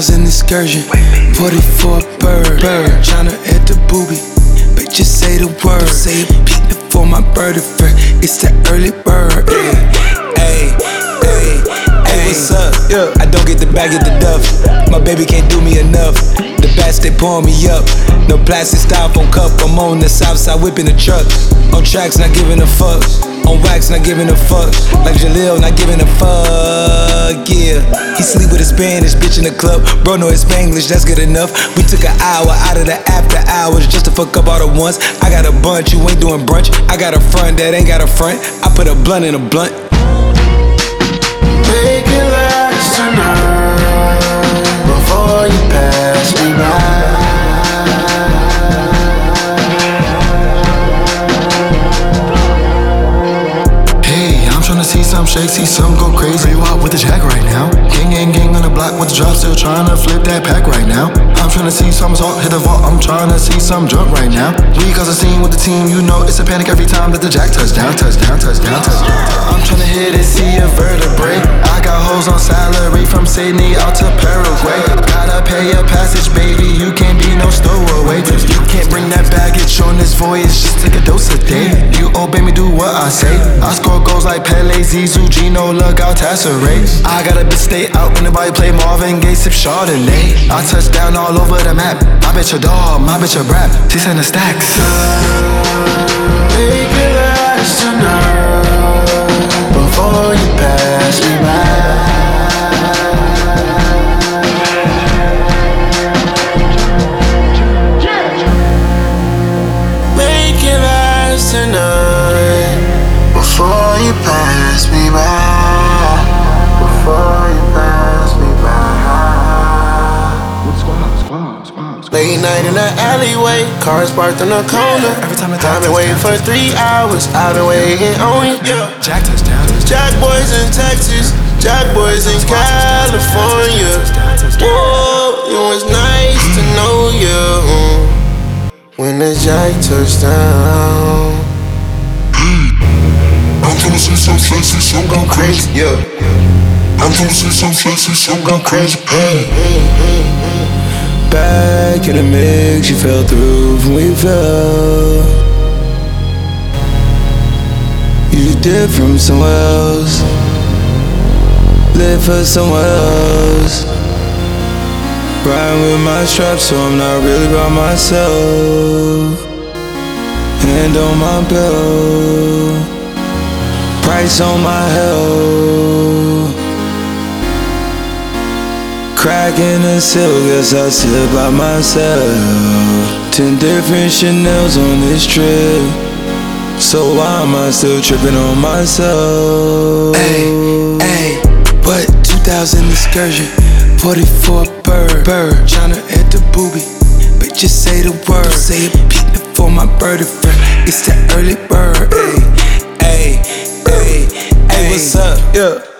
2000 excursion, 44 bird, tryna hit the booby. Bitch, just say the word. Say it, peak before my bird is first. It's the early bird. Hey, what's up? Yeah. I don't get the bag, get the duff. My baby can't do me enough. The bats, they pouring me up. No plastic styrofoam cup. I'm on the south side whipping the truck. On tracks, not giving a fuck. On wax, not giving a fuck. Like Jaleel, not giving a fuck. Yeah. He sleep with a Spanish bitch in the club. Bro, know his Spanglish, that's good enough. We took an hour out of the after hours just to fuck up all the ones. I got a bunch, you ain't doing brunch. I got a front that ain't got a front. I put a blunt in a blunt. Make it last tonight before you pass me by. Hey, I'm tryna see some shake, see some go crazy. You out with the jack right now? Gang on the block with the drop, still tryna flip that pack right now. I'm tryna see some assault, hit the vault, I'm tryna see some drunk right now. We cause a scene with the team, you know it's a panic every time that the jack touchdown. I'm tryna hit it, see a vertebrae. I got hoes on salary from Sydney out to Paraguay. Gotta pay a passage, baby, you can't be no stowaway. You can't bring that baggage on this voyage, just take a dose a day. You obey me, do what I say. I score goals like Pele, Zizou, Gino, look out, Tasseray. I got a bitch stay out when nobody play Marvin Gaye, sip Chardonnay. I touch down all over the map. My bitch a dog, my bitch a rap. She send the stacks. Make it last tonight before you pass me by. Make it last tonight before you pass me by. Before you pass me by. Squad. Late night in the alleyway, cars parked on the corner. Every time I've been waiting for 3 hours. I've been waiting on you. Jack touchdown. Jack boys in Texas, Jack boys in California. Whoa, it was nice to know you. When the Jack touchdown. I'm gonna see some sexy, some go crazy, yeah. I'm gonna see some sexy, some go crazy, Back in the mix, you fell through when we fell. You did from somewhere else, live for someone else. Riding with my strap, so I'm not really by myself. Hand on my belt, price on my health. Cracking the seal, guess I sit by myself. 10 different Chanels on this trip, so why am I still tripping on myself? Hey, what 2000 excursion, 44 bird, tryna hit the booby. Bitch, just say the word. Say it, peak before my bird is first. It's the early bird. Hey, what's up? Yeah.